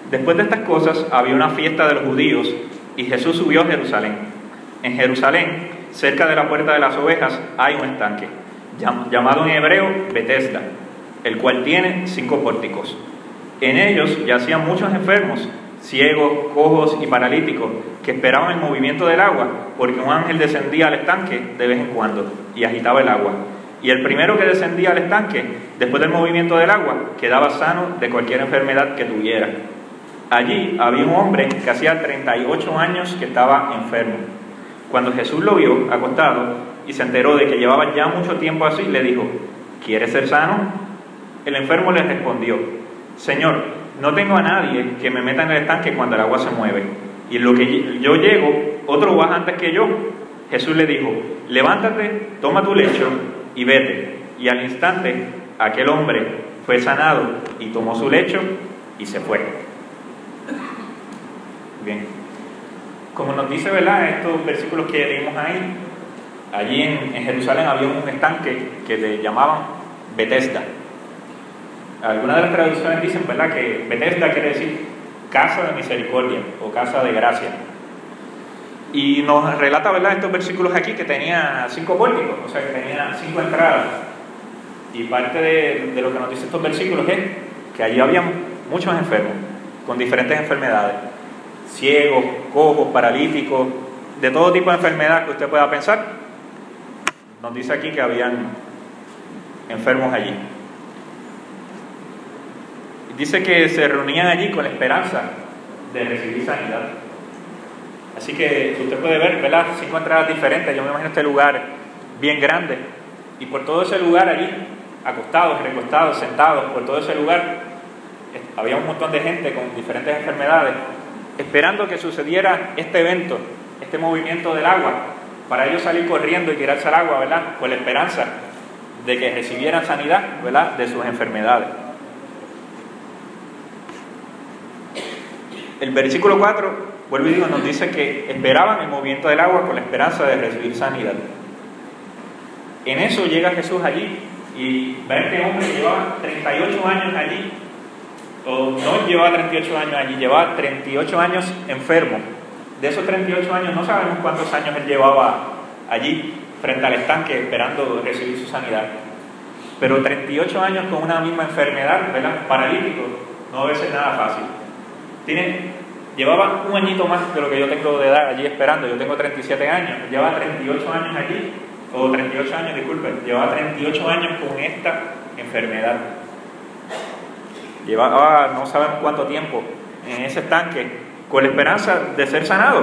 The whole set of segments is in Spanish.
Después de estas cosas había una fiesta de los judíos y Jesús subió a Jerusalén. En Jerusalén, cerca de la puerta de las ovejas, hay un estanque, llamado en hebreo Betesda, el cual tiene 5 pórticos. En ellos yacían muchos enfermos, ciegos, cojos y paralíticos, que esperaban el movimiento del agua, porque un ángel descendía al estanque de vez en cuando y agitaba el agua. Y el primero que descendía al estanque, después del movimiento del agua, quedaba sano de cualquier enfermedad que tuviera. Allí había un hombre que hacía 38 años que estaba enfermo. Cuando Jesús lo vio acostado y se enteró de que llevaba ya mucho tiempo así, le dijo: ¿quieres ser sano? El enfermo le respondió: Señor, no tengo a nadie que me meta en el estanque cuando el agua se mueve, y en lo que yo llego, otro baja antes que yo. Jesús le dijo: levántate, toma tu lecho y vete. Y al instante aquel hombre fue sanado y tomó su lecho y se fue. Bien, como nos dice, ¿verdad?, estos versículos que leímos ahí, allí en Jerusalén había un estanque que le llamaban Betesda. Algunas de las traducciones dicen, ¿verdad?, que Betesda quiere decir casa de misericordia o casa de gracia. Y nos relata, ¿verdad?, estos versículos aquí que tenía 5 pórticos, o sea que tenía 5 entradas. Y parte de lo que nos dicen estos versículos es que allí había muchos enfermos con diferentes enfermedades, ciegos, cojos, paralíticos, de todo tipo de enfermedad que usted pueda pensar. Nos dice aquí que habían enfermos allí. Dice que se reunían allí con la esperanza de recibir sanidad. Así que usted puede ver, ¿verdad?, 5 entradas diferentes. Yo me imagino este lugar bien grande, y por todo ese lugar allí, acostados, recostados, sentados, por todo ese lugar había un montón de gente con diferentes enfermedades, esperando que sucediera este evento, este movimiento del agua, para ellos salir corriendo y tirarse al agua, ¿verdad?, con la esperanza de que recibieran sanidad, ¿verdad?, de sus enfermedades. El versículo 4, vuelvo y digo, nos dice que esperaban el movimiento del agua con la esperanza de recibir sanidad. En eso llega Jesús allí y ve a este hombre que llevaba 38 años allí, o no llevaba 38 años allí, llevaba 38 años enfermo. De esos 38 años no sabemos cuántos años él llevaba allí frente al estanque esperando recibir su sanidad, pero 38 años con una misma enfermedad, ¿verdad?, paralítico, no debe ser nada fácil. Llevaba un añito más de lo que yo tengo de edad allí esperando. Yo tengo 37 años, llevaba 38 años allí, o 38 años, disculpen, llevaba 38 años con esta enfermedad. Llevaba no sabemos cuánto tiempo en ese estanque con la esperanza de ser sanado.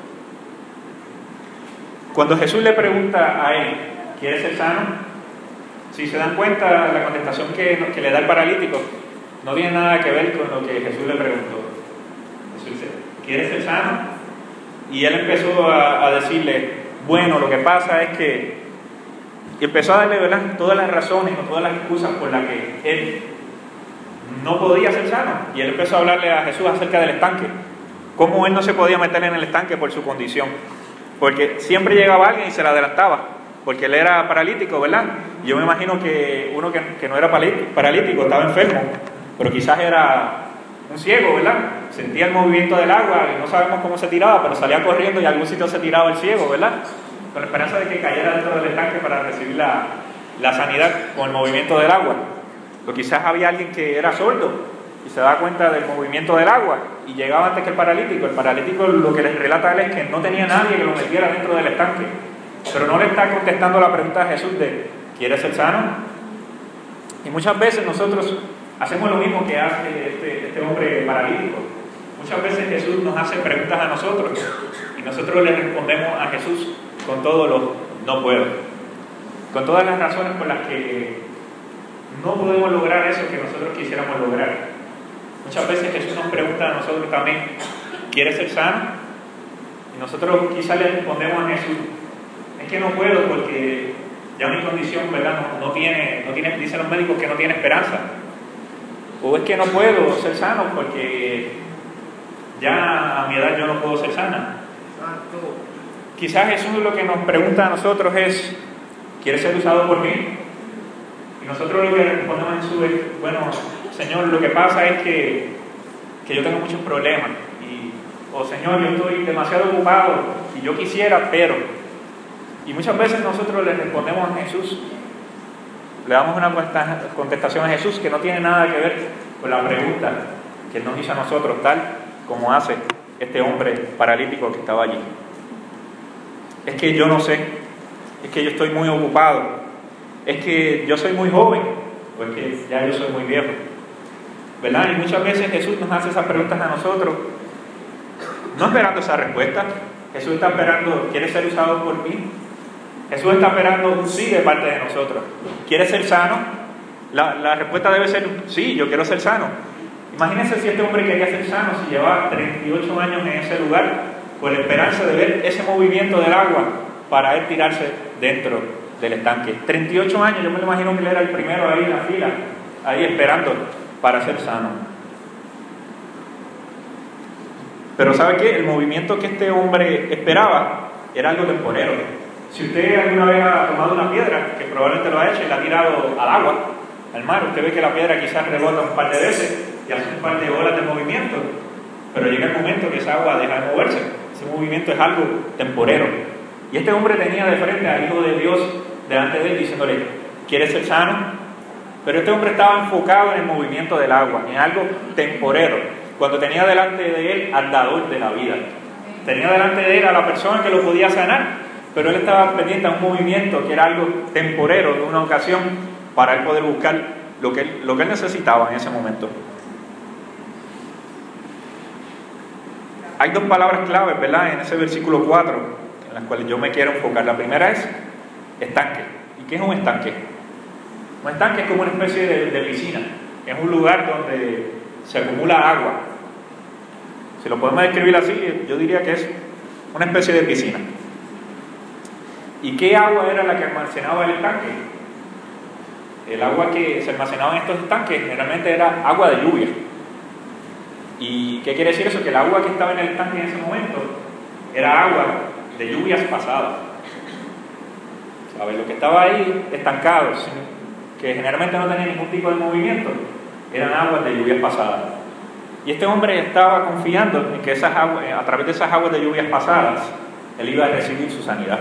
Cuando Jesús le pregunta a él: ¿quieres ser sano? Si se dan cuenta, la contestación que le da el paralítico no tiene nada que ver con lo que Jesús le preguntó. Jesús dice: ¿quieres ser sano? Y él empezó a decirle: bueno, lo que pasa es que... Y empezó a darle, ¿verdad?, todas las razones o todas las excusas por las que él no podía ser sano. Y él empezó a hablarle a Jesús acerca del estanque, cómo él no se podía meter en el estanque por su condición, porque siempre llegaba alguien y se le adelantaba, porque él era paralítico, ¿verdad? Yo me imagino que uno que no era paralítico estaba enfermo, pero quizás era un ciego, ¿verdad? Sentía el movimiento del agua y no sabemos cómo se tiraba, pero salía corriendo y a algún sitio se tiraba el ciego, ¿verdad?, con la esperanza de que cayera dentro del estanque para recibir la sanidad con el movimiento del agua. O quizás había alguien que era sordo y se daba cuenta del movimiento del agua y llegaba antes que el paralítico. El paralítico, lo que les relata a él es que no tenía nadie que lo metiera dentro del estanque, pero no le está contestando la pregunta a Jesús de: ¿quieres ser sano? Y muchas veces nosotros hacemos lo mismo que hace este hombre paralítico. Muchas veces Jesús nos hace preguntas a nosotros y nosotros le respondemos a Jesús con todo lo no puedo, con todas las razones por las que no podemos lograr eso que nosotros quisiéramos lograr. Muchas veces Jesús nos pregunta a nosotros también: ¿quieres ser sano? Y nosotros quizás le respondemos a Jesús: es que no puedo porque ya mi condición, ¿verdad?, no tiene, dicen los médicos que no tiene esperanza. O es que no puedo ser sano porque ya a mi edad yo no puedo ser sana. Quizás Jesús lo que nos pregunta a nosotros es: ¿quieres ser usado por mí? Y nosotros lo que respondemos a Jesús es: bueno, Señor, lo que pasa es que que yo tengo muchos problemas, o Señor, yo estoy demasiado ocupado y yo quisiera, pero... Y muchas veces nosotros le respondemos a Jesús, le damos una contestación a Jesús que no tiene nada que ver con la pregunta que Él nos hizo a nosotros, tal como hace este hombre paralítico que estaba allí. Es que yo no sé, es que yo estoy muy ocupado, es que yo soy muy joven, o es que ya yo soy muy viejo, ¿verdad? Y muchas veces Jesús nos hace esas preguntas a nosotros, no esperando esa respuesta. Jesús está esperando, ¿quiere ser usado por mí? Jesús está esperando un sí de parte de nosotros. ¿Quiere ser sano? La respuesta debe ser sí, yo quiero ser sano. Imagínense si este hombre quería ser sano, si llevaba 38 años en ese lugar, con la esperanza de ver ese movimiento del agua para él tirarse dentro del estanque. 38 años, yo me lo imagino que él era el primero ahí en la fila, ahí esperando para ser sano. Pero ¿sabe qué? El movimiento que este hombre esperaba era algo temporero. Si usted alguna vez ha tomado una piedra, que probablemente lo ha hecho y la ha tirado al agua, al mar, usted ve que la piedra quizás rebota un par de veces y hace un par de olas de movimiento, pero llega el momento que esa agua deja de moverse. Ese movimiento es algo temporero. Y este hombre tenía de frente al Hijo de Dios delante de él diciéndole, ¿quieres ser sano? Pero este hombre estaba enfocado en el movimiento del agua, en algo temporero. Cuando tenía delante de él al dador de la vida, tenía delante de él a la persona que lo podía sanar, pero él estaba pendiente a un movimiento que era algo temporero, de una ocasión, para él poder buscar lo que él necesitaba en ese momento. Hay dos palabras claves, ¿verdad?, en ese versículo 4, en las cuales yo me quiero enfocar. La primera es estanque. ¿Y qué es un estanque? Un estanque es como una especie de piscina. Es un lugar donde se acumula agua. Si lo podemos describir así, yo diría que es una especie de piscina. ¿Y qué agua era la que almacenaba el estanque? El agua que se almacenaba en estos estanques generalmente era agua de lluvia. ¿Y qué quiere decir eso? Que el agua que estaba en el estanque en ese momento era agua de lluvias pasadas. ¿Sabes? Lo que estaba ahí estancado, que generalmente no tenía ningún tipo de movimiento, eran aguas de lluvias pasadas. Y este hombre estaba confiando en que esas aguas, a través de esas aguas de lluvias pasadas, él iba a recibir su sanidad.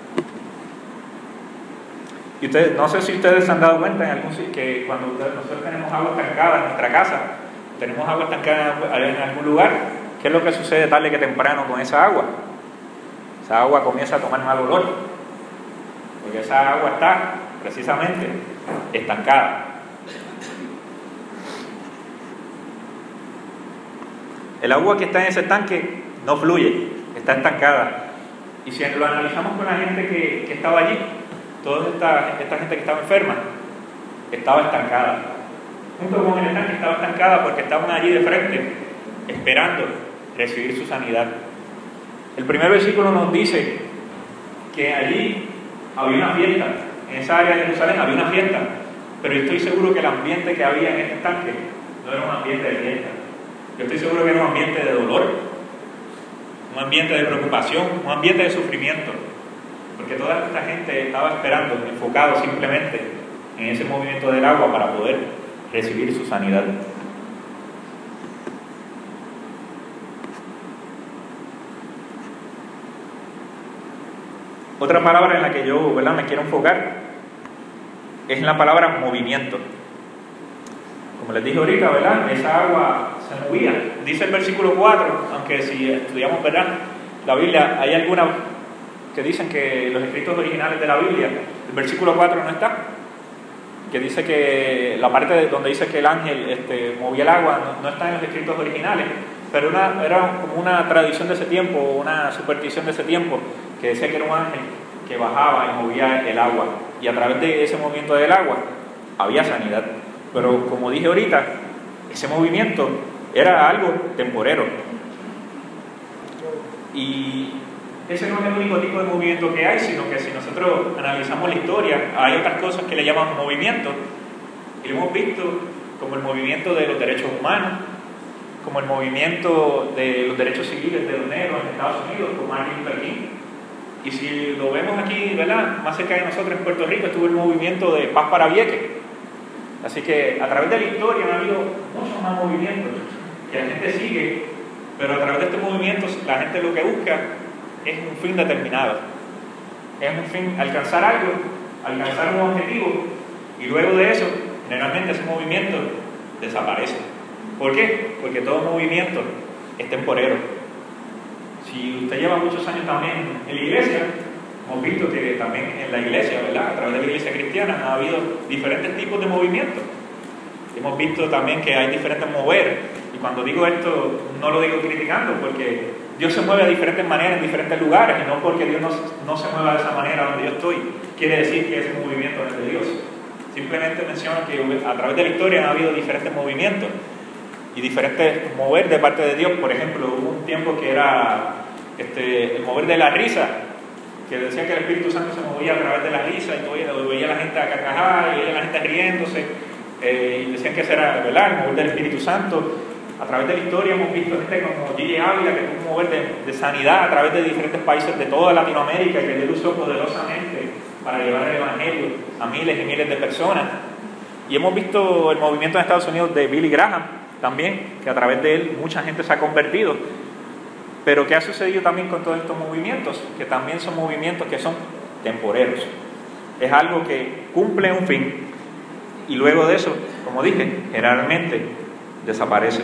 Y ustedes, no sé si ustedes se han dado cuenta en algún sitio que cuando nosotros tenemos agua estancada en nuestra casa, tenemos agua estancada en algún lugar, ¿qué es lo que sucede tarde que temprano con esa agua? Esa agua comienza a tomar mal olor, porque esa agua está precisamente estancada. El agua que está en ese estanque no fluye, está estancada. Y si lo analizamos con la gente que estaba allí, toda esta gente que estaba enferma, estaba estancada. Junto con el estanque estaba estancada porque estaban allí de frente, esperando recibir su sanidad. El primer versículo nos dice que allí había una fiesta, en esa área de Jerusalén había una fiesta, pero yo estoy seguro que el ambiente que había en este estanque no era un ambiente de fiesta. Yo estoy seguro que era un ambiente de dolor, un ambiente de preocupación, un ambiente de sufrimiento, porque toda esta gente estaba esperando, enfocado simplemente en ese movimiento del agua para poder recibir su sanidad. Otra palabra en la que yo, ¿verdad?, me quiero enfocar es la palabra movimiento. Como les dije ahorita, ¿verdad?, esa agua se movía. Dice el versículo 4, aunque si estudiamos, ¿verdad?, la Biblia, hay algunas que dicen que los escritos originales de la Biblia, el versículo 4 no está, que dice que la parte donde dice que el ángel movía el agua no está en los escritos originales, pero era como una tradición de ese tiempo, una superstición de ese tiempo, que decía que era un ángel que bajaba y movía el agua, y a través de ese movimiento del agua había sanidad. Pero como dije ahorita, ese movimiento era algo temporero, y ese no es el único tipo de movimiento que hay, sino que si nosotros analizamos la historia, hay otras cosas que le llaman movimiento, y lo hemos visto como el movimiento de los derechos humanos, como el movimiento de los derechos civiles de los negros en Estados Unidos, con Martin Luther King. Y si lo vemos aquí, ¿verdad?, más cerca de nosotros en Puerto Rico, estuvo el movimiento de Paz para Vieques. Así que a través de la historia han habido muchos más movimientos que la gente sigue, pero a través de estos movimientos la gente lo que busca es un fin determinado. Es un fin, alcanzar algo, alcanzar un objetivo, y luego de eso, generalmente ese movimiento desaparece. ¿Por qué? Porque todo movimiento es temporero. Si usted lleva muchos años también en la iglesia, hemos visto que también en la iglesia, ¿verdad?, a través de la iglesia cristiana ha habido diferentes tipos de movimientos. Hemos visto también que hay diferentes mover, y cuando digo esto no lo digo criticando, porque Dios se mueve de diferentes maneras en diferentes lugares, y no porque Dios no se mueva de esa manera donde yo estoy quiere decir que ese movimiento no es de Dios. Simplemente menciono que a través de la historia ha habido diferentes movimientos y diferentes mover de parte de Dios. Por ejemplo, hubo un tiempo que era el mover de la risa, que decía que el Espíritu Santo se movía a través de la risa, y todo, veía a la gente a carcajadas, y veía a la gente riéndose, y decían que ese era, ¿verdad?, el mover del Espíritu Santo. A través de la historia hemos visto gente como Gigi Ávila, que tuvo un mover de sanidad a través de diferentes países de toda Latinoamérica, y que Dios usó poderosamente para llevar el Evangelio a miles y miles de personas. Y hemos visto el movimiento en Estados Unidos de Billy Graham también, que a través de él mucha gente se ha convertido. Pero ¿qué ha sucedido también con todos estos movimientos? Que también son movimientos que son temporeros. Es algo que cumple un fin, y luego de eso, como dije, generalmente desaparece.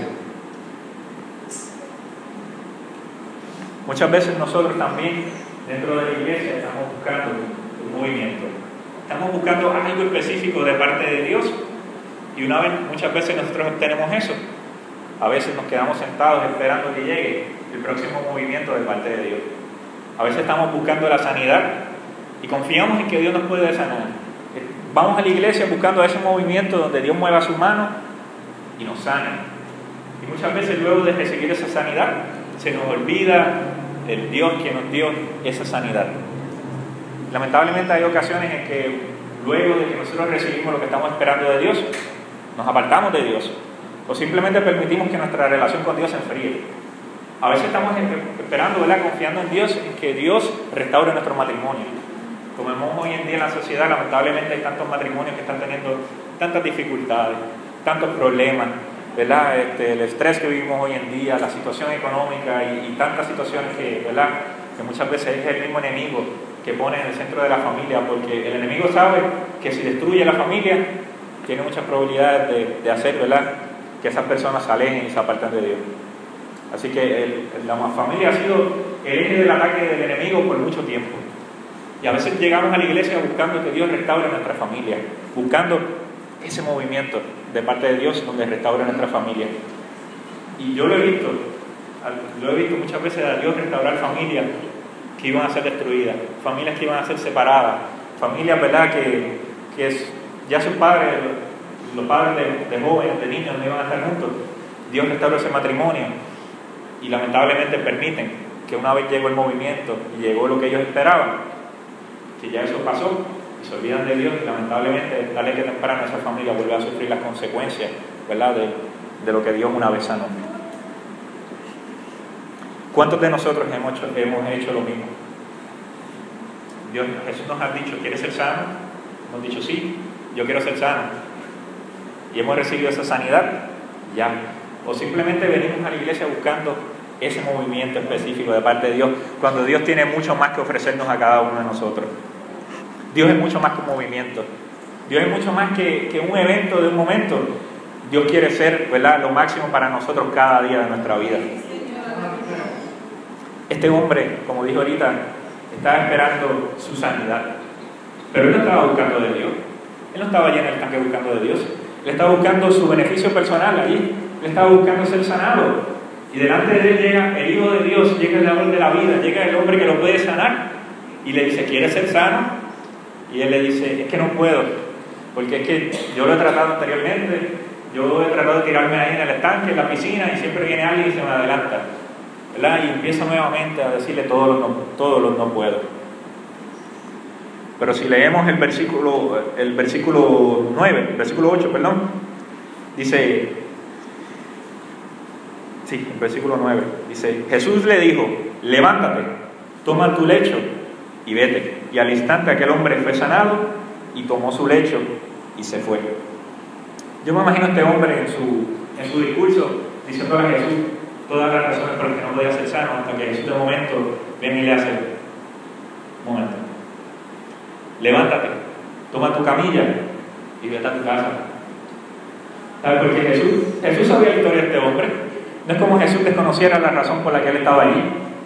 Muchas veces nosotros también dentro de la iglesia estamos buscando un movimiento, estamos buscando algo específico de parte de Dios, y muchas veces nosotros obtenemos eso, a veces nos quedamos sentados esperando que llegue el próximo movimiento de parte de Dios. A veces estamos buscando la sanidad y confiamos en que Dios nos puede sanar. Vamos a la iglesia buscando ese movimiento donde Dios mueva su mano y nos sana. Y muchas veces luego de recibir esa sanidad se nos olvida el Dios que nos dio esa sanidad. Lamentablemente hay ocasiones en que luego de que nosotros recibimos lo que estamos esperando de Dios, nos apartamos de Dios, o simplemente permitimos que nuestra relación con Dios se enfríe. A veces estamos esperando, ¿verdad?, confiando en Dios, en que Dios restaure nuestro matrimonio. Como vemos hoy en día en la sociedad, lamentablemente hay tantos matrimonios que están teniendo tantas dificultades, tantos problemas, ¿verdad? El estrés que vivimos hoy en día, la situación económica y tantas situaciones que, ¿verdad?, que muchas veces es el mismo enemigo que pone en el centro de la familia, porque el enemigo sabe que si destruye la familia, tiene muchas probabilidades de hacer, ¿verdad?, que esas personas se alejen y se aparten de Dios. Así que la familia ha sido el eje del ataque del enemigo por mucho tiempo. Y a veces llegamos a la iglesia buscando que Dios restaure nuestra familia, buscando ese movimiento de parte de Dios donde restaure nuestra familia. Y yo lo he visto muchas veces a Dios restaurar familias que iban a ser destruidas, familias que iban a ser separadas, familias, ¿verdad?, que ya sus padres, los padres de jóvenes, de niños, no iban a estar juntos. Dios restauró ese matrimonio, y lamentablemente permiten que una vez llegó el movimiento y llegó lo que ellos esperaban, que ya eso pasó y se olvidan de Dios, y lamentablemente tarde que temprano esa familia vuelve a sufrir las consecuencias, ¿verdad?, de lo que Dios una vez sanó. ¿Cuántos de nosotros hemos hecho lo mismo? Jesús nos ha dicho: ¿quieres ser sano? Hemos dicho: sí, yo quiero ser sano, y hemos recibido esa sanidad ya. O simplemente venimos a la iglesia buscando ese movimiento específico de parte de Dios, cuando Dios tiene mucho más que ofrecernos a cada uno de nosotros. Dios es mucho más que un movimiento. Dios es mucho más que un evento de un momento. Dios quiere ser, ¿verdad?, lo máximo para nosotros cada día de nuestra vida. Este hombre, como dijo ahorita, estaba esperando su sanidad, pero él no estaba buscando de Dios. Él no estaba allí en el tanque buscando de Dios. Él estaba buscando su beneficio personal allí. Él estaba buscando ser sanado. Y delante de él llega el Hijo de Dios, llega el dador de la vida, llega el hombre que lo puede sanar, y le dice: ¿quieres ser sano? Y él le dice: es que no puedo, porque es que yo lo he tratado anteriormente, yo he tratado de tirarme ahí en el estanque, en la piscina, y siempre viene alguien y se me adelanta, ¿verdad? Y empieza nuevamente a decirle todos los no puedo. Pero si leemos el versículo 8, dice, sí, el versículo 9, dice: Jesús le dijo: levántate, toma tu lecho y vete. Y al instante aquel hombre fue sanado y tomó su lecho y se fue. Yo me imagino a este hombre en su discurso diciéndole a Jesús todas las razones por las que no podía ser sano, hasta que Jesús de momento viene y le hace: un momento, levántate, toma tu camilla y vete a tu casa. ¿Sabes? Porque Jesús sabía la historia de este hombre. No es como Jesús desconociera la razón por la que él estaba allí.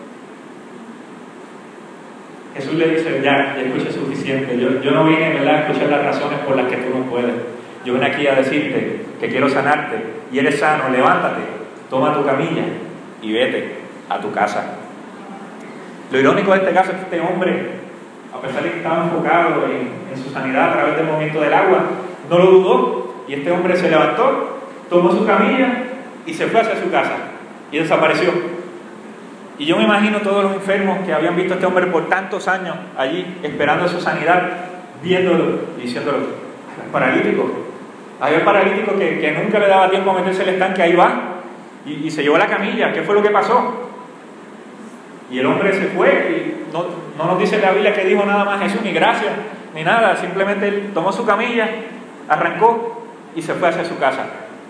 Jesús le dice: ya escuché suficiente. Yo no vine, ¿verdad?, a escuchar las razones por las que tú no puedes. Yo vine aquí a decirte que quiero sanarte y eres sano. Levántate, toma tu camilla y vete a tu casa. Lo irónico de este caso es que este hombre, a pesar de que estaba enfocado en su sanidad a través del movimiento del agua, no lo dudó, y este hombre se levantó, tomó su camilla y se fue hacia su casa y desapareció. Y yo me imagino todos los enfermos que habían visto a este hombre por tantos años allí esperando su sanidad, viéndolo y diciéndolo: paralítico. Había el paralítico que nunca le daba tiempo a meterse al estanque, ahí va, y se llevó la camilla. ¿Qué fue lo que pasó? Y el hombre se fue, y no nos dice la Biblia que dijo nada más Jesús, ni gracias, ni nada. Simplemente él tomó su camilla, arrancó y se fue hacia su casa.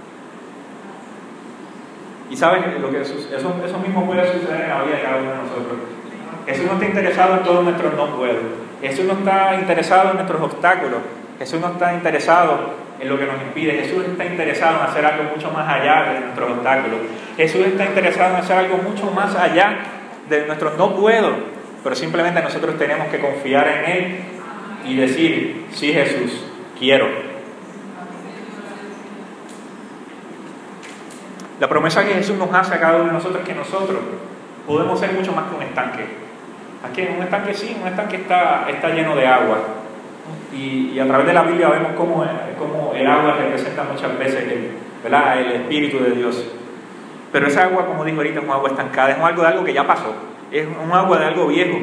Y sabes lo que eso mismo puede suceder en la vida de cada uno de nosotros. Jesús no está interesado en todos nuestros no puedo. Jesús no está interesado en nuestros obstáculos. Jesús no está interesado en lo que nos impide. Jesús está interesado en hacer algo mucho más allá de nuestros obstáculos. Jesús está interesado en hacer algo mucho más allá de nuestros no puedo. Pero simplemente nosotros tenemos que confiar en Él y decir: sí, Jesús, quiero. La promesa que Jesús nos hace a cada uno de nosotros es que nosotros podemos ser mucho más que un estanque. Aquí en un estanque sí, un estanque está lleno de agua. Y a través de la Biblia vemos cómo el agua representa muchas veces el Espíritu de Dios. Pero esa agua, como digo ahorita, es un agua estancada, es algo de algo que ya pasó, es un agua de algo viejo.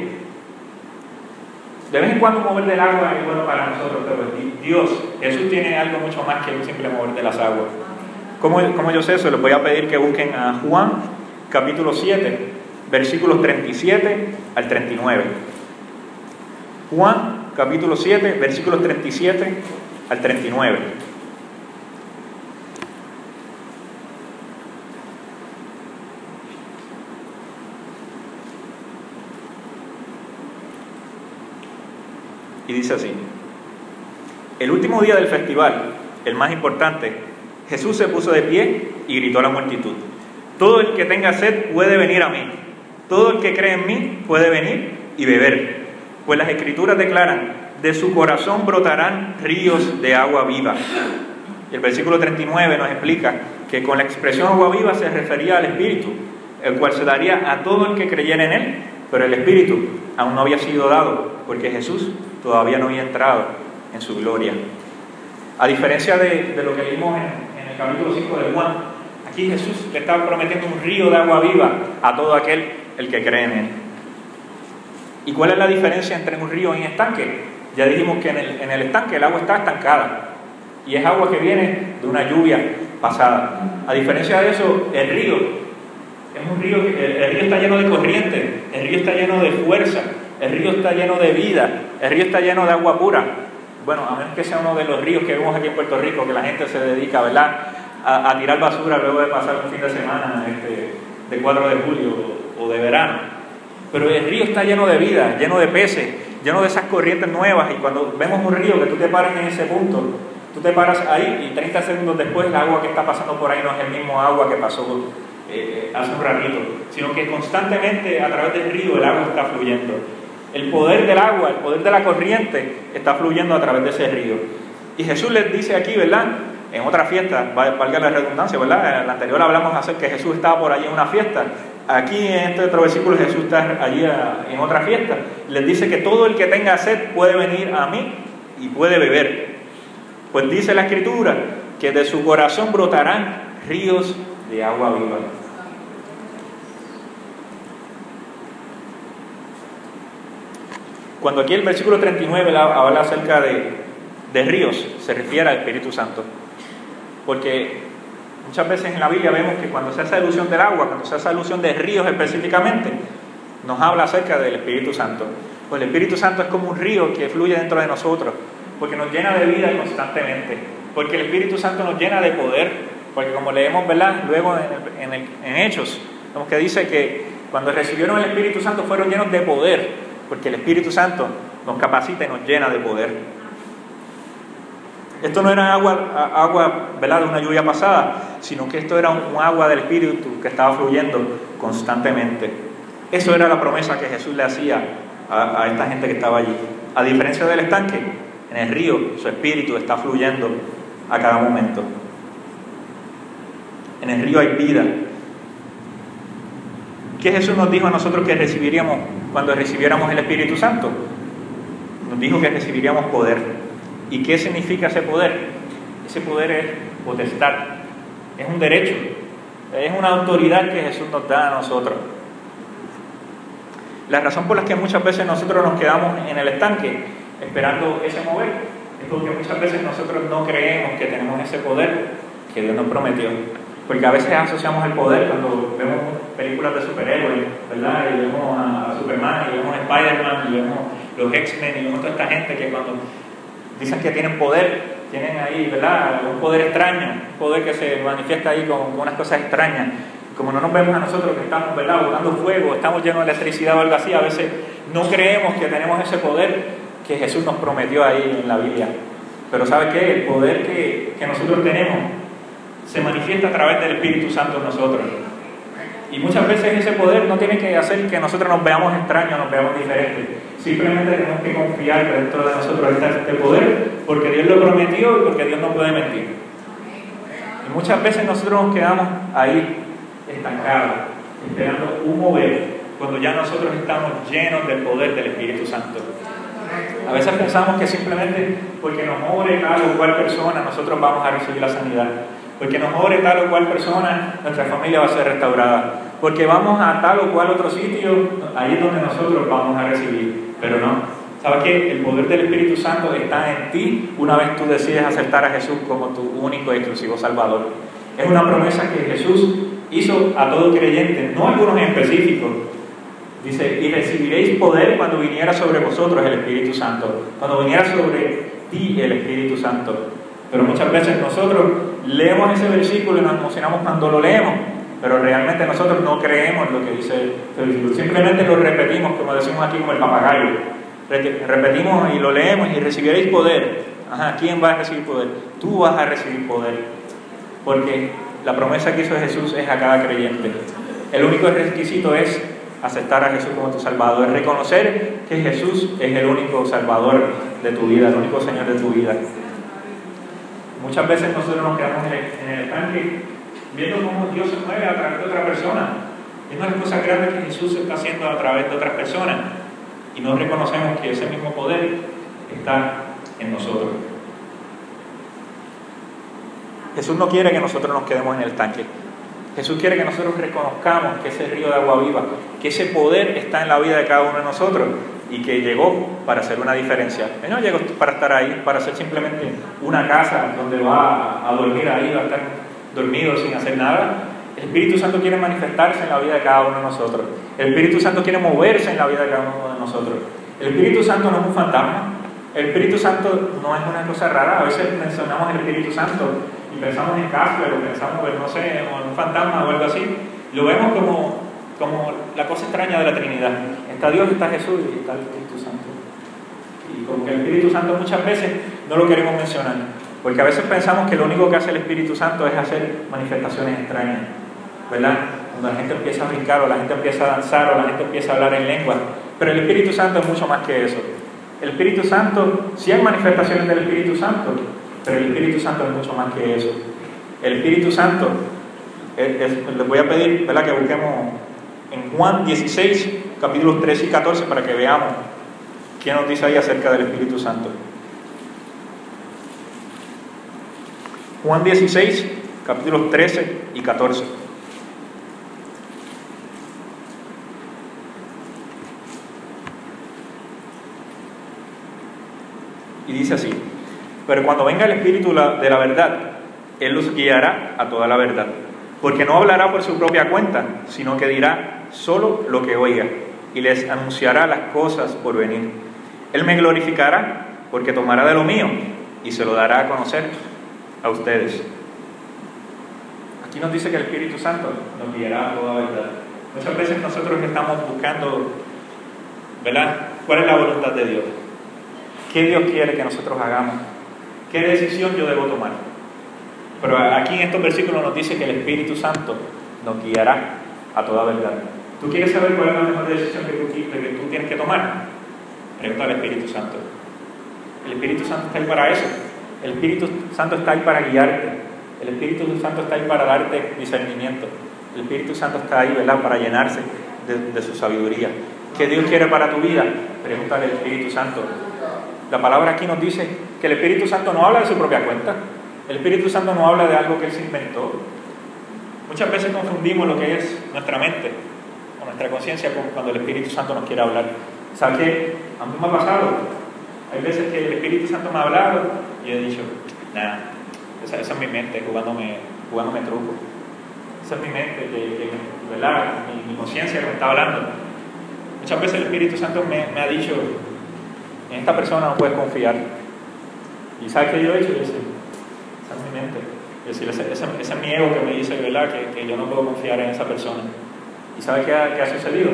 De vez en cuando mover del agua es bueno para nosotros, pero Jesús tiene algo mucho más que un simple mover de las aguas. ¿Cómo yo sé eso? Les voy a pedir que busquen a Juan, capítulo 7, versículos 37 al 39. Juan, capítulo 7, versículos 37 al 39. Y dice así: el último día del festival, el más importante, Jesús se puso de pie y gritó a la multitud: todo el que tenga sed puede venir a mí. Todo el que cree en mí puede venir y beber. Pues las Escrituras declaran: de su corazón brotarán ríos de agua viva. El versículo 39 nos explica que con la expresión agua viva se refería al Espíritu, el cual se daría a todo el que creyera en Él. Pero el Espíritu aún no había sido dado, porque Jesús todavía no había entrado en su gloria. A diferencia de lo que leímos en el capítulo 5 de Juan, aquí Jesús le estaba prometiendo un río de agua viva a todo aquel el que cree en Él. ¿Y cuál es la diferencia entre un río y un estanque? Ya dijimos que en el estanque el agua está estancada y es agua que viene de una lluvia pasada. A diferencia de eso, el río es un río que el río está lleno de corrientes, el río está lleno de fuerza, el río está lleno de vida, el río está lleno de agua pura. Bueno, a menos que sea uno de los ríos que vemos aquí en Puerto Rico, que la gente se dedica, ¿verdad?, a tirar basura luego de pasar un fin de semana de 4 de julio o de verano. Pero el río está lleno de vida, lleno de peces, lleno de esas corrientes nuevas. Y cuando vemos un río que tú te paras en ese punto, tú te paras ahí y 30 segundos después el agua que está pasando por ahí no es el mismo agua que pasó hace un ratito, sino que constantemente a través del río el agua está fluyendo. El poder del agua, el poder de la corriente está fluyendo a través de ese río. Y Jesús les dice aquí, ¿verdad?, en otra fiesta, valga la redundancia, ¿verdad?, en la anterior hablamos acerca que Jesús estaba por allí en una fiesta. Aquí en este otro versículo Jesús está allí en otra fiesta. Les dice que todo el que tenga sed puede venir a mí y puede beber. Pues dice la Escritura que de su corazón brotarán ríos de agua viva. Cuando aquí el versículo 39 habla acerca de ríos, se refiere al Espíritu Santo. Porque muchas veces en la Biblia vemos que cuando se hace alusión del agua, cuando se hace alusión de ríos específicamente, nos habla acerca del Espíritu Santo. Pues el Espíritu Santo es como un río que fluye dentro de nosotros, porque nos llena de vida constantemente, porque el Espíritu Santo nos llena de poder, Porque como leemos, ¿verdad?, luego en Hechos, vemos que dice que cuando recibieron el Espíritu Santo fueron llenos de poder, porque el Espíritu Santo nos capacita y nos llena de poder. Esto no era agua, ¿verdad?, de una lluvia pasada, sino que esto era un agua del Espíritu que estaba fluyendo constantemente. Eso era la promesa que Jesús le hacía a esta gente que estaba allí. A diferencia del estanque, en el río su Espíritu está fluyendo a cada momento. En el río hay vida. ¿Qué Jesús nos dijo a nosotros que recibiríamos cuando recibiéramos el Espíritu Santo? Nos dijo que recibiríamos poder. ¿Y qué significa ese poder? Ese poder es potestad, es un derecho, es una autoridad que Jesús nos da a nosotros. La razón por la que muchas veces nosotros nos quedamos en el estanque esperando ese mover es porque muchas veces nosotros no creemos que tenemos ese poder que Dios nos prometió. Porque a veces asociamos el poder cuando vemos películas de superhéroes, ¿verdad? Y vemos a Superman, y vemos a Spider-Man, y vemos los X-Men, y vemos a toda esta gente que cuando dicen que tienen poder, tienen ahí, ¿verdad?, un poder extraño, un poder que se manifiesta ahí con unas cosas extrañas. Como no nos vemos a nosotros que estamos, ¿verdad?, botando fuego, estamos llenos de electricidad o algo así, a veces no creemos que tenemos ese poder que Jesús nos prometió ahí en la Biblia. Pero ¿sabe qué? El poder que nosotros tenemos se manifiesta a través del Espíritu Santo en nosotros. Y muchas veces ese poder no tiene que hacer que nosotros nos veamos extraños, nos veamos diferentes. Simplemente tenemos que confiar que dentro de nosotros está este poder, porque Dios lo prometió y porque Dios no puede mentir. Y muchas veces nosotros nos quedamos ahí, estancados, esperando un mover, cuando ya nosotros estamos llenos del poder del Espíritu Santo. A veces pensamos que simplemente porque nos ore tal o cual persona, nosotros vamos a recibir la sanidad. Porque nos ore tal o cual persona, nuestra familia va a ser restaurada. Porque vamos a tal o cual otro sitio, ahí es donde nosotros vamos a recibir. Pero no. ¿Sabes qué? El poder del Espíritu Santo está en ti una vez tú decides aceptar a Jesús como tu único y exclusivo Salvador. Es una promesa que Jesús hizo a todo creyente, no a algunos en específico. Dice, y recibiréis poder cuando viniera sobre vosotros el Espíritu Santo. Cuando viniera sobre ti el Espíritu Santo. Pero muchas veces nosotros leemos ese versículo y nos emocionamos cuando lo leemos, pero realmente nosotros no creemos lo que dice el versículo. Simplemente lo repetimos, como decimos aquí, como el papagayo. Repetimos y lo leemos y recibiréis poder. Ajá, ¿quién va a recibir poder? Tú vas a recibir poder. Porque la promesa que hizo Jesús es a cada creyente. El único requisito es aceptar a Jesús como tu Salvador, es reconocer que Jesús es el único Salvador de tu vida, el único Señor de tu vida. Muchas veces nosotros nos quedamos en el estanque viendo cómo Dios se mueve a través de otra persona, viendo las cosas grandes que Jesús está haciendo a través de otras personas, y no reconocemos que ese mismo poder está en nosotros. Jesús no quiere que nosotros nos quedemos en el estanque. Jesús quiere que nosotros reconozcamos que ese río de agua viva, que ese poder está en la vida de cada uno de nosotros y que llegó para hacer una diferencia. Él no llegó para estar ahí, para ser simplemente una casa donde va a dormir ahí, va a estar dormido sin hacer nada. El Espíritu Santo quiere manifestarse en la vida de cada uno de nosotros. El Espíritu Santo quiere moverse en la vida de cada uno de nosotros. El Espíritu Santo no es un fantasma. El Espíritu Santo no es una cosa rara. A veces mencionamos el Espíritu Santo y pensamos en Casper o pensamos, no sé, en un fantasma o algo así. Lo vemos como la cosa extraña de la Trinidad. Está Dios, está Jesús y está el Espíritu Santo. Y como que el Espíritu Santo muchas veces no lo queremos mencionar, porque a veces pensamos que lo único que hace el Espíritu Santo es hacer manifestaciones extrañas, ¿verdad? Cuando la gente empieza a brincar o la gente empieza a danzar o la gente empieza a hablar en lengua. Pero el Espíritu Santo es mucho más que eso. El Espíritu Santo, sí hay manifestaciones del Espíritu Santo, pero el Espíritu Santo es mucho más que eso. El Espíritu Santo, les voy a pedir, ¿verdad?, que busquemos en Juan 16, capítulos 13 y 14, para que veamos qué nos dice ahí acerca del Espíritu Santo. Juan 16, capítulos 13 y 14. Y dice así: pero cuando venga el Espíritu de la verdad, Él los guiará a toda la verdad, porque no hablará por su propia cuenta, sino que dirá solo lo que oiga, y les anunciará las cosas por venir. Él me glorificará, porque tomará de lo mío, y se lo dará a conocer a ustedes. Aquí nos dice que el Espíritu Santo nos guiará a toda verdad. Muchas veces nosotros estamos buscando, ¿verdad?, cuál es la voluntad de Dios. ¿Qué Dios quiere que nosotros hagamos? ¿Qué decisión yo debo tomar? Pero aquí en estos versículos nos dice que el Espíritu Santo nos guiará a toda verdad. ¿Tú quieres saber cuál es la mejor decisión que tú tienes que tomar? Pregunta al Espíritu Santo. El Espíritu Santo está ahí para eso. El Espíritu Santo está ahí para guiarte. El Espíritu Santo está ahí para darte discernimiento. El Espíritu Santo está ahí, ¿verdad?, para llenarse de su sabiduría. ¿Qué Dios quiere para tu vida? Pregúntale al Espíritu Santo. La palabra aquí nos dice que el Espíritu Santo no habla de su propia cuenta. El Espíritu Santo no habla de algo que Él se inventó. Muchas veces confundimos lo que es nuestra mente o nuestra conciencia cuando el Espíritu Santo nos quiere hablar. ¿Sabes qué? A mí me ha pasado. Hay veces que el Espíritu Santo me ha hablado y he dicho, nada, esa es mi mente jugándome truco. Esa es mi mente, ¿verdad? Mi conciencia que me está hablando. Muchas veces el Espíritu Santo me ha dicho, en esta persona no puedes confiar. ¿Y sabes qué yo he hecho? Yo decía, esa es mi mente. Es decir, ese es mi ego que me dice, ¿verdad?, que yo no puedo confiar en esa persona. ¿Y sabes qué ha sucedido?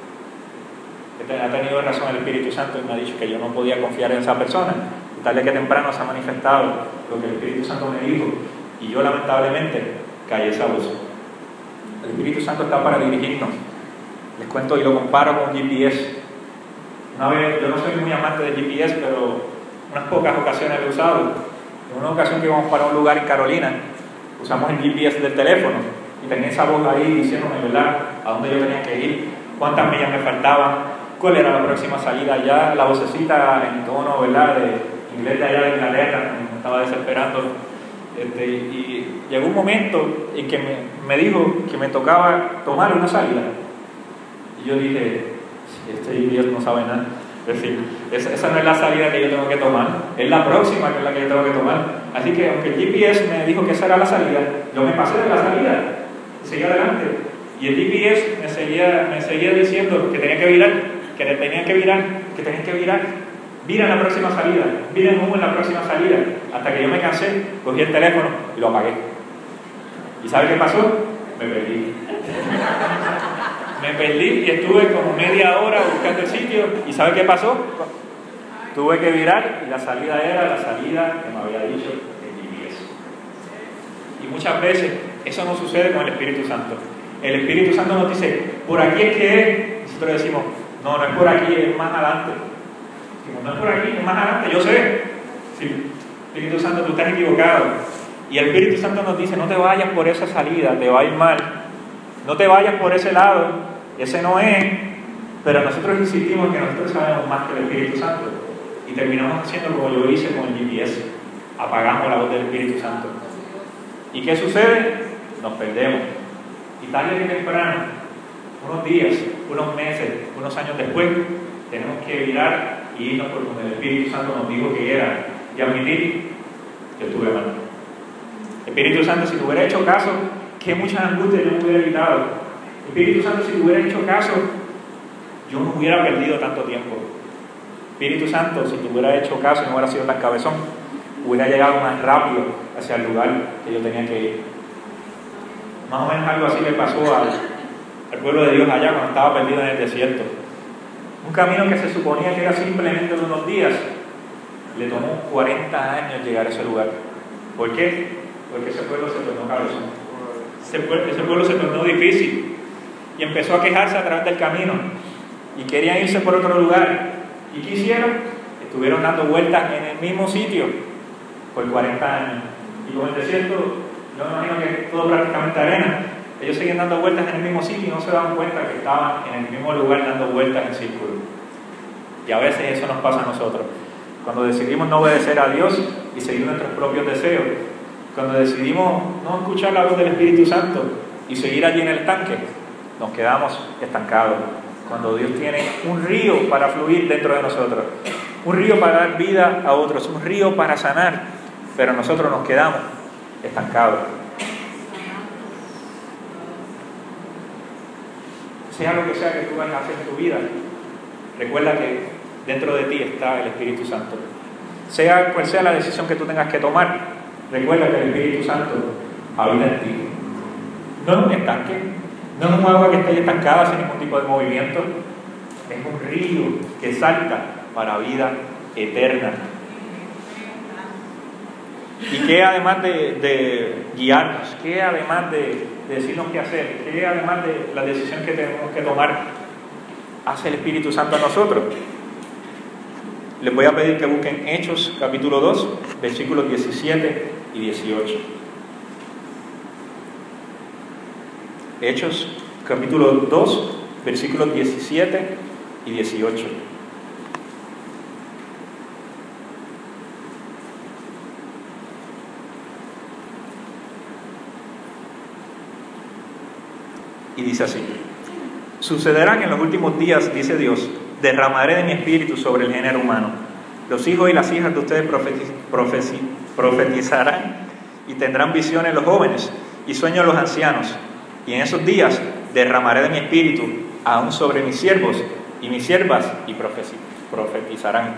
Ha tenido razón el Espíritu Santo y me ha dicho que yo no podía confiar en esa persona. Y tarde que temprano se ha manifestado lo que el Espíritu Santo me dijo. Y yo lamentablemente callé esa voz. El Espíritu Santo está para dirigirnos. Les cuento y lo comparo con GPS. Una vez, yo no soy muy amante de GPS, pero unas pocas ocasiones lo he usado. En una ocasión que íbamos para un lugar en Carolina, usamos el GPS del teléfono y tenía esa voz ahí diciéndome, ¿verdad?, a dónde yo tenía que ir, cuántas millas me faltaban, cuál era la próxima salida. Ya la vocecita en tono, ¿verdad?, de inglés de allá de Inglaterra, me estaba desesperando. Y llegó un momento en que me dijo que me tocaba tomar una salida. Y yo dije, este Dios no sabe nada. Es decir, esa no es la salida que yo tengo que tomar, es la próxima que es la que yo tengo que tomar. Así que aunque el GPS me dijo que esa era la salida, yo me pasé de la salida y seguí adelante. Y el GPS me seguía diciendo que tenía que virar, vira en la próxima salida, vira en la próxima salida, hasta que yo me cansé, cogí el teléfono y lo apagué. ¿Y sabe qué pasó? Me perdí. Me perdí y estuve como media hora buscando el sitio. ¿Y sabe qué pasó? Tuve que virar y la salida era la salida que me había dicho el GPS. Y muchas veces eso no sucede con el Espíritu Santo. El Espíritu Santo nos dice, por aquí es que es. Nosotros decimos, no es por aquí, es más adelante. Decimos, no es por aquí, es más adelante, yo sé. Sí, Espíritu Santo, tú estás equivocado. Y el Espíritu Santo nos dice, no te vayas por esa salida, te va a ir mal. No te vayas por ese lado, ese no es. Pero nosotros insistimos que nosotros sabemos más que el Espíritu Santo. Y terminamos haciendo como yo hice con el GPS. Apagamos la voz del Espíritu Santo. ¿Y qué sucede? Nos perdemos. Y tarde que temprano, unos días, unos meses, unos años después, tenemos que virar y irnos por donde el Espíritu Santo nos dijo que era y admitir que estuve mal. Espíritu Santo, si te hubiera hecho caso, que muchas angustias yo me hubiera evitado. Espíritu Santo, si te hubiera hecho caso, yo no hubiera perdido tanto tiempo. Espíritu Santo, si te hubiera hecho caso y no hubiera sido tan cabezón, hubiera llegado más rápido hacia el lugar que yo tenía que ir. Más o menos algo así le pasó al pueblo de Dios allá cuando estaba perdido en el desierto. Un camino que se suponía que era simplemente de unos días, le tomó 40 años llegar a ese lugar. ¿Por qué? Porque ese pueblo se tornó cabezón. Ese pueblo se tornó difícil y empezó a quejarse a través del camino y querían irse por otro lugar. ¿Y qué hicieron? Estuvieron dando vueltas en el mismo sitio por 40 años. Y con el desierto, yo me imagino que todo prácticamente arena. Ellos seguían dando vueltas en el mismo sitio y no se daban cuenta que estaban en el mismo lugar dando vueltas en círculo. Y a veces eso nos pasa a nosotros. Cuando decidimos no obedecer a Dios y seguir nuestros propios deseos, cuando decidimos no escuchar la voz del Espíritu Santo y seguir allí en el tanque, nos quedamos estancados. Cuando Dios tiene un río para fluir dentro de nosotros, un río para dar vida a otros, un río para sanar, pero nosotros nos quedamos estancados. Sea lo que sea que tú vayas a hacer en tu vida, recuerda que dentro de ti está el Espíritu Santo. Sea cual sea la decisión que tú tengas que tomar, recuerda que el Espíritu Santo habita en ti. No es un estanque, no es un agua que está ahí estancada sin ningún tipo de movimiento, es un río que salta para vida eterna. Y que además de guiarnos, que además de decirnos qué hacer, que además de la decisión que tenemos que tomar, hace el Espíritu Santo a nosotros. Les voy a pedir que busquen Hechos capítulo 2, versículos 17 y 18. Hechos capítulo 2, versículos 17 y 18. Y dice así: sucederán en los últimos días, dice Dios, derramaré de mi espíritu sobre el género humano. Los hijos y las hijas de ustedes profetizarán y tendrán visiones los jóvenes y sueños los ancianos. Y en esos días derramaré de mi espíritu aún sobre mis siervos y mis siervas y profetizarán.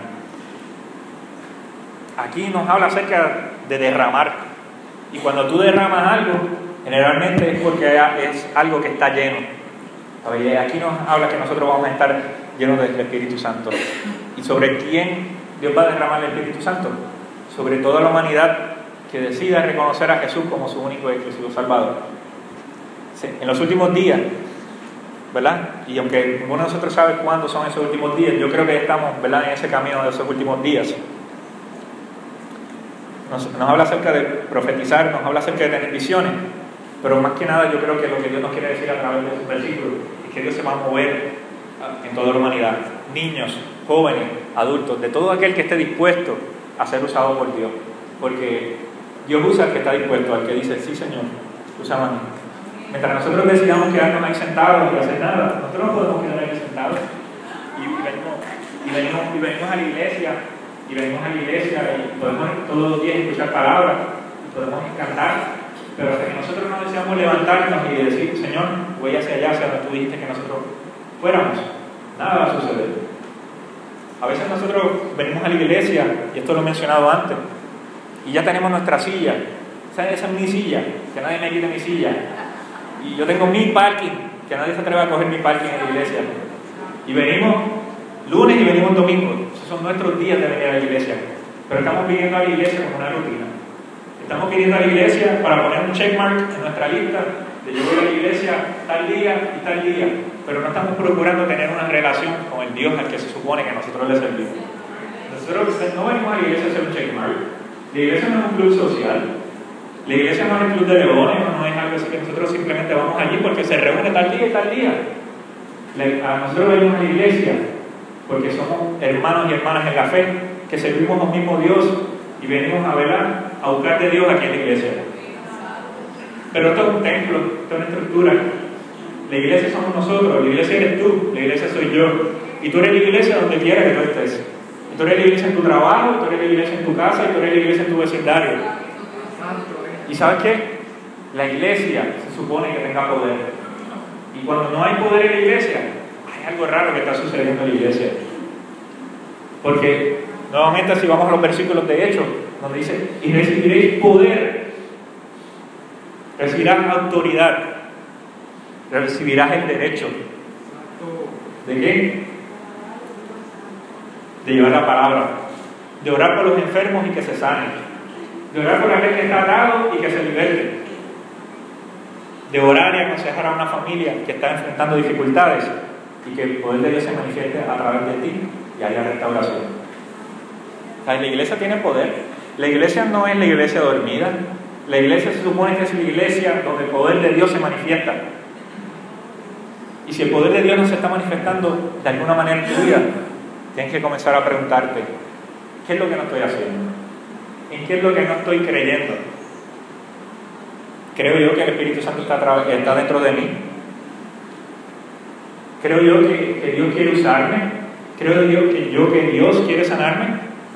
Aquí nos habla acerca de derramar. Y cuando tú derramas algo, generalmente es porque es algo que está lleno. Aquí nos habla que nosotros vamos a estar llenos del Espíritu Santo. ¿Y sobre quién Dios va a derramar el Espíritu Santo? Sobre toda la humanidad que decida reconocer a Jesús como su único y exclusivo Salvador. En los últimos días, ¿verdad? Y aunque ninguno de nosotros sabe cuándo son esos últimos días, yo creo que estamos, ¿verdad?, en ese camino de esos últimos días. Nos habla acerca de profetizar, nos habla acerca de tener visiones, pero más que nada yo creo que lo que Dios nos quiere decir a través de esos versículos es que Dios se va a mover en toda la humanidad, niños, jóvenes, adultos, de todo aquel que esté dispuesto a ser usado por Dios, porque Dios usa al que está dispuesto, al que dice, sí Señor, úsame a mí. Mientras nosotros decidamos quedarnos ahí sentados y hacer nada, nosotros no podemos quedar ahí sentados y venimos a la iglesia y podemos todos los días escuchar palabras y podemos cantar, pero hasta que nosotros no deseamos levantarnos y decir, Señor, voy hacia allá, hacia donde tú dijiste que nosotros fuéramos, nada va a suceder. A veces nosotros venimos a la iglesia, y esto lo he mencionado antes, y ya tenemos nuestra silla. ¿Saben? Esa es mi silla, que nadie me quite mi silla. Y yo tengo mi parking, que nadie se atreve a coger mi parking en la iglesia. Y venimos lunes y venimos domingo. Esos son nuestros días de venir a la iglesia. Pero estamos viniendo a la iglesia como una rutina. Estamos viniendo a la iglesia para poner un checkmark en nuestra lista de yo voy a la iglesia tal día y tal día. Pero no estamos procurando tener una relación con el Dios al que se supone que nosotros le servimos. Nosotros no venimos a la iglesia a hacer un checkmark. La iglesia no es un club social. La iglesia no es el club de leones, no es algo así que nosotros simplemente vamos allí porque se reúne tal día y tal día. Nosotros venimos a la iglesia porque somos hermanos y hermanas en la fe, que servimos al mismo Dios y venimos a velar, a buscar de Dios aquí en la iglesia. Pero esto es un templo, esto es una estructura. La iglesia somos nosotros, la iglesia eres tú, la iglesia soy yo. Y tú eres la iglesia donde quiera que tú estés. Y tú eres la iglesia en tu trabajo, y tú eres la iglesia en tu casa, y tú eres la iglesia en tu vecindario. ¿Y sabes qué? La iglesia se supone que tenga poder. Y cuando no hay poder en la iglesia, hay algo raro que está sucediendo en la iglesia. Porque, nuevamente, si vamos a los versículos de Hechos, donde dice, y recibiréis poder, recibirás autoridad, recibirás el derecho. ¿De qué? De llevar la palabra, de orar por los enfermos y que se sanen, de orar por aquel que está atado y que se liberte, de orar y aconsejar a una familia que está enfrentando dificultades y que el poder de Dios se manifieste a través de ti y haya restauración. O sea, la iglesia tiene poder. La iglesia no es la iglesia dormida. La iglesia se supone que es la iglesia donde el poder de Dios se manifiesta. Y si el poder de Dios no se está manifestando de alguna manera en tu vida, tienes que comenzar a preguntarte, ¿qué es lo que no estoy haciendo? ¿En qué es lo que no estoy creyendo? ¿Creo yo que el Espíritu Santo está dentro de mí? ¿Creo yo que Dios quiere usarme? ¿Creo que Dios quiere sanarme?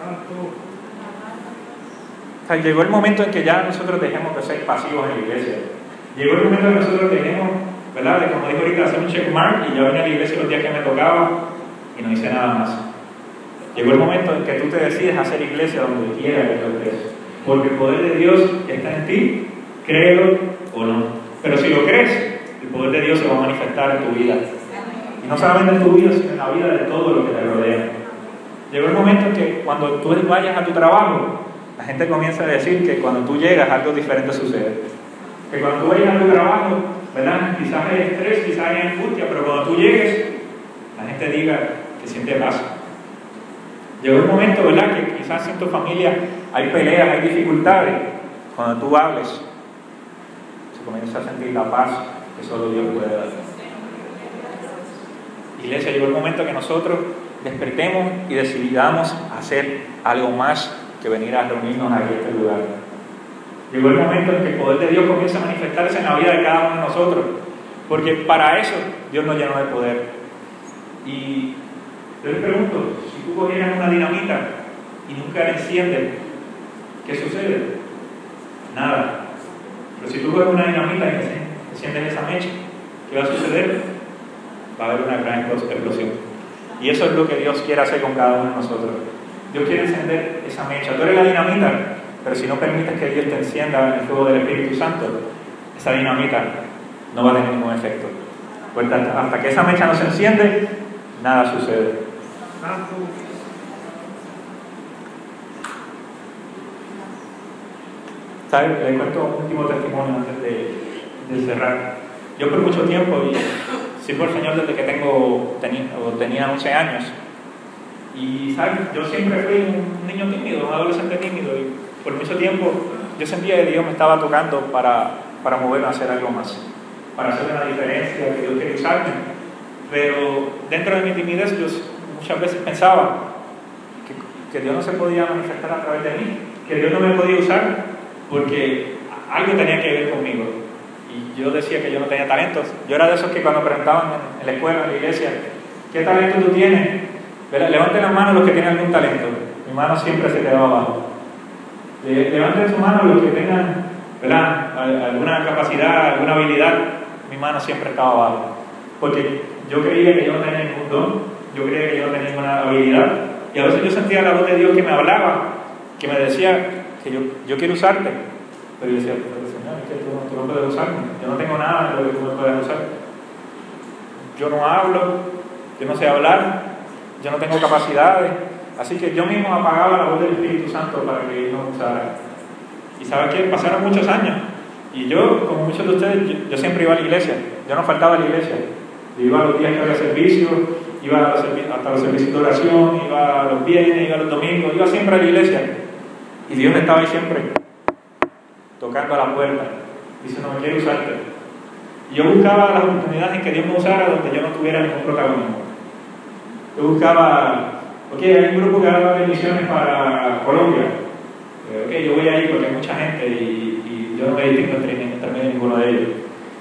O sea, llegó el momento en que ya nosotros dejemos de ser pasivos en la iglesia. Llegó el momento en que nosotros dejemos, ¿verdad?, de, como dijo ahorita, hacer un checkmark y ya venía a la iglesia los días que me tocaba y no hice nada más. Llegó el momento en que tú te decides hacer iglesia donde quiera que tú estés, porque el poder de Dios está en ti, créelo o no. Pero si lo crees, el poder de Dios se va a manifestar en tu vida. Y no solamente en tu vida, sino en la vida de todo lo que te rodea. Llegó el momento en que cuando tú vayas a tu trabajo, la gente comienza a decir que cuando tú llegas algo diferente sucede. Que cuando tú vayas a tu trabajo, ¿verdad? Quizás hay estrés, quizás hay angustia, pero cuando tú llegues, la gente diga que siente paz. Llegó el momento, ¿verdad?, que quizás en tu familia hay peleas, hay dificultades. Cuando tú hables, se comienza a sentir la paz que solo Dios puede dar. Iglesia, llegó el momento que nosotros despertemos y decidamos hacer algo más que venir a reunirnos aquí en este lugar. Llegó el momento en que el poder de Dios comienza a manifestarse en la vida de cada uno de nosotros, porque para eso Dios nos llenó de poder. Y yo les pregunto, si tú cogieras una dinamita y nunca la enciendes, ¿qué sucede? Nada. Pero si tú coges una dinamita y enciendes esa mecha, ¿qué va a suceder? Va a haber una gran explosión. Y eso es lo que Dios quiere hacer con cada uno de nosotros. Dios quiere encender esa mecha. Tú eres la dinamita, pero si no permites que Dios te encienda en el fuego del Espíritu Santo, esa dinamita no va a tener ningún efecto. Pues hasta que esa mecha no se enciende, nada sucede. ¿Sabes? Les cuento un último testimonio antes de cerrar. Yo por mucho tiempo, y sirvo al Señor desde que tenía 11 años. Y ¿sabes? Yo siempre fui un niño tímido, un adolescente tímido, y por mucho tiempo yo sentía que Dios me estaba tocando para moverme a hacer algo más, para hacer una diferencia, que Dios quería usarme. Pero dentro de mi timidez yo muchas veces pensaba que Dios no se podía manifestar a través de mí, que Dios no me podía usar porque algo tenía que ver conmigo. Y yo decía que yo no tenía talentos. Yo era de esos que cuando preguntaban en la escuela, en la iglesia, ¿qué talento tú tienes? Levanten las manos los que tienen algún talento. Mi mano siempre se quedaba abajo. Levanten sus manos los que tengan, ¿verdad?, alguna capacidad, alguna habilidad. Mi mano siempre estaba abajo. Porque yo creía que yo no tenía ningún don, yo creía que yo no tenía ninguna habilidad. Y a veces yo sentía la voz de Dios que me hablaba, que me decía que yo quiero usarte. Pero yo decía, pero Señor, es que tú no puedes usarme. Yo no tengo nada de lo que tú me puedas usar. Yo no hablo, yo no sé hablar, yo no tengo capacidades. Así que yo mismo apagaba la voz del Espíritu Santo para que Él nos usara. Y ¿sabes qué? Pasaron muchos años. Y yo, como muchos de ustedes, yo siempre iba a la iglesia. Yo no faltaba a la iglesia. Yo iba a los días que había servicio, iba hasta los servicios de oración, iba a los viernes, iba a los domingos, iba siempre a la iglesia. Y Dios estaba ahí siempre, tocando a la puerta, diciendo, me quiero usarte. Y yo buscaba las oportunidades en que Dios me usara donde yo no tuviera ningún protagonismo. Yo buscaba, hay un grupo que habla de misiones para Colombia. Yo voy a ir porque hay mucha gente y yo no me distingo entre ninguno de ellos.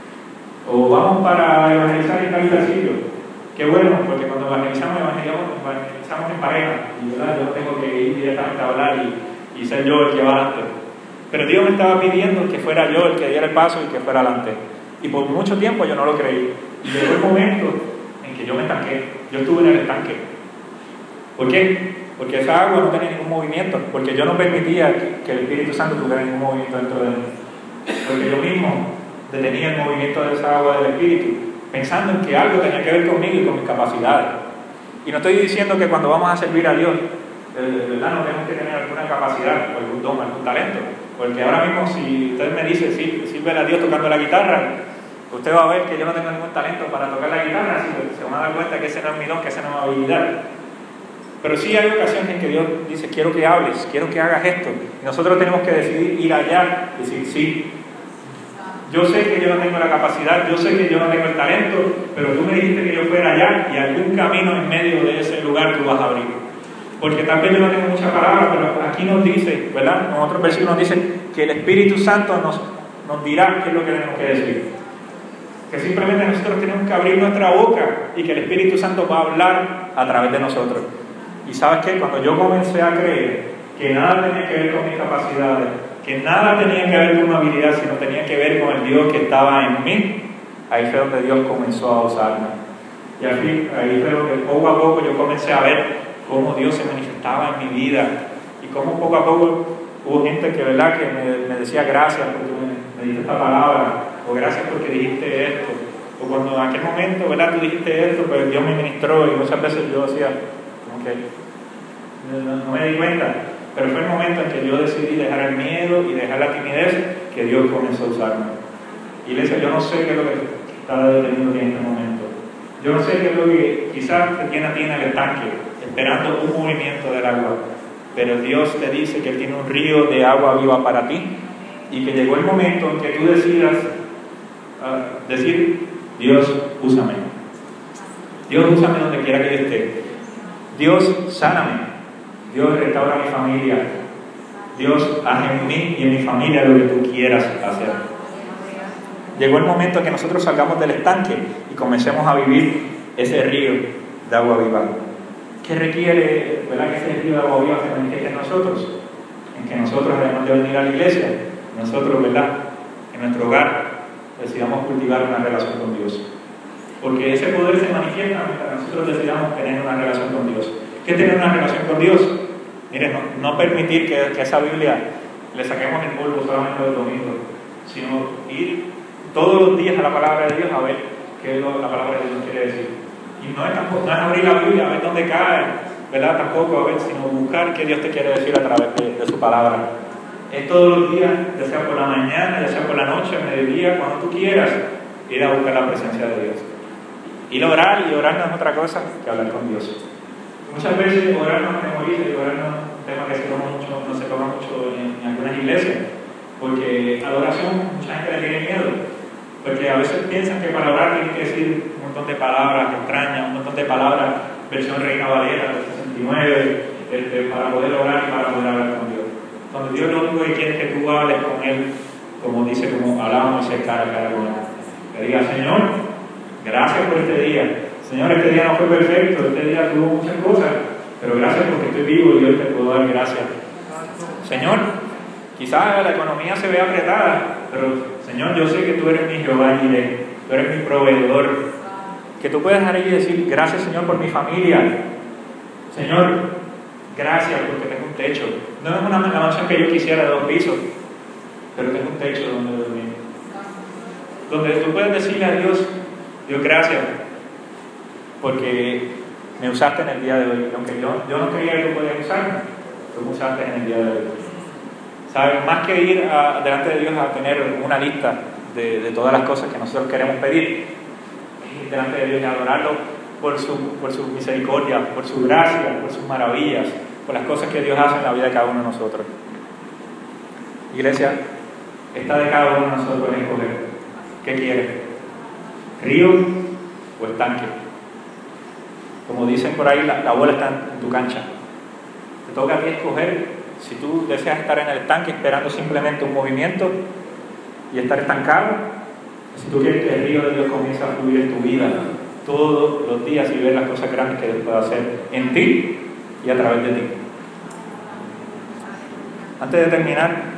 O vamos para evangelizar en tal sitio. Qué bueno, porque cuando evangelizamos en pareja. Y ¿verdad? Yo no tengo que ir directamente a hablar y ser yo el que va adelante. Pero Dios me estaba pidiendo que fuera yo el que diera el paso y que fuera adelante. Y por mucho tiempo yo no lo creí. Y llegó el momento en que yo me estanqué. Yo estuve en el estanque. ¿Por qué? Porque esa agua no tenía ningún movimiento. Porque yo no permitía que el Espíritu Santo tuviera ningún movimiento dentro de mí. Porque yo mismo detenía el movimiento de esa agua del Espíritu, pensando en que algo tenía que ver conmigo y con mis capacidades. Y no estoy diciendo que cuando vamos a servir a Dios, de verdad no tenemos que tener alguna capacidad, o algún don, algún talento. Porque ahora mismo, si usted me dice, sirve a Dios tocando la guitarra, usted va a ver que yo no tengo ningún talento para tocar la guitarra, así que se van a dar cuenta que ese no es mi don, que esa no es mi habilidad. Pero sí hay ocasiones en que Dios dice, quiero que hables, quiero que hagas esto. Y nosotros tenemos que decidir ir allá y decir, sí, yo sé que yo no tengo la capacidad, yo sé que yo no tengo el talento, pero tú me dijiste que yo fuera allá y algún camino en medio de ese lugar tú vas a abrir. Porque tal vez yo no tengo muchas palabras, pero aquí nos dice, ¿verdad? En otros versículos nos dice que el Espíritu Santo nos dirá qué es lo que tenemos que decir. Que simplemente nosotros tenemos que abrir nuestra boca y que el Espíritu Santo va a hablar a través de nosotros. Y ¿sabes qué? Cuando yo comencé a creer que nada tenía que ver con mis capacidades, que nada tenía que ver con mi habilidad, sino tenía que ver con el Dios que estaba en mí, ahí fue donde Dios comenzó a usarme. Y ahí fue donde poco a poco yo comencé a ver cómo Dios se manifestaba en mi vida y cómo poco a poco hubo gente que, ¿verdad?, que me decía gracias porque me diste esta palabra, o gracias porque dijiste esto, o cuando en aquel momento, ¿verdad?, tú dijiste esto, pues Dios me ministró, y muchas veces yo decía, como que no me di cuenta, pero fue el momento en que yo decidí dejar el miedo y dejar la timidez, que Dios comenzó a usarme. Iglesia, yo no sé qué es lo que está deteniendo en este momento. Yo no sé qué es lo que quizás te tiene a ti en el estanque, esperando un movimiento del agua, pero Dios te dice que Él tiene un río de agua viva para ti, y que llegó el momento en que tú decidas decir, Dios, úsame. Dios, úsame donde quiera que yo esté. Dios, sáname. Dios, restaura mi familia. Dios, haz en mí y en mi familia lo que tú quieras hacer. Llegó el momento en que nosotros salgamos del estanque y comencemos a vivir ese río de agua viva. ¿Qué requiere, verdad, que ese río de agua viva se manifieste en nosotros? En que nosotros, además de venir a la iglesia, nosotros, ¿verdad?, en nuestro hogar, decidamos cultivar una relación con Dios. Porque ese poder se manifiesta mientras nosotros decidamos tener una relación con Dios. ¿Qué es tener una relación con Dios? Miren, no permitir que esa Biblia le saquemos el polvo solamente los domingos, sino ir todos los días a la palabra de Dios a ver qué es lo que la palabra de Dios quiere decir. Y no es abrir la Biblia a ver dónde cae, ¿verdad?, tampoco a ver, sino buscar qué Dios te quiere decir a través de su palabra. Es todos los días, ya sea por la mañana, ya sea por la noche, al mediodía, cuando tú quieras, ir a buscar la presencia de Dios. Ir a orar, y orar no es otra cosa que hablar con Dios. Muchas veces orar nos memoriza, y orar no es un tema que no se toca mucho en algunas iglesias, porque a la oración mucha gente le tiene miedo, porque a veces piensan que para orar tienen que decir un montón de palabras extrañas, un montón de palabras, versión Reina Valera del 69, para poder orar y para poder hablar con Dios. Cuando Dios lo único que quiere es que tú hables con Él, como hablábamos cara a cara con Él. Que diga, Señor, gracias por este día. Señor, este día no fue perfecto, este día tuvo muchas cosas, pero gracias porque estoy vivo y hoy te puedo dar gracias. Señor, quizás la economía se vea apretada, pero Señor, yo sé que tú eres mi Jehová Jireh, tú eres mi proveedor. Que tú puedas dejar ahí y decir, gracias Señor por mi familia. Señor, gracias porque tengo un techo. No es una mansión que yo quisiera de 2 pisos, pero tengo un techo donde dormir. Donde tú puedes decirle a Dios, Dios, gracias, porque me usaste en el día de hoy. Aunque yo no creía que tú podías usarme, tú me usaste en el día de hoy. ¿Sabes? Más que ir delante de Dios a tener una lista de todas las cosas que nosotros queremos pedir, es ir delante de Dios y adorarlo por su misericordia, por su gracia, por sus maravillas, por las cosas que Dios hace en la vida de cada uno de nosotros. Iglesia, está de cada uno de nosotros en escoger. ¿Qué quieres? ¿Río o estanque? Como dicen por ahí, la bola está en tu cancha. Te toca a ti escoger si tú deseas estar en el estanque esperando simplemente un movimiento y estar estancado, o si tú quieres que el río de Dios comience a fluir en tu vida todos los días y ver las cosas grandes que Dios puede hacer en ti y a través de ti. Antes de terminar,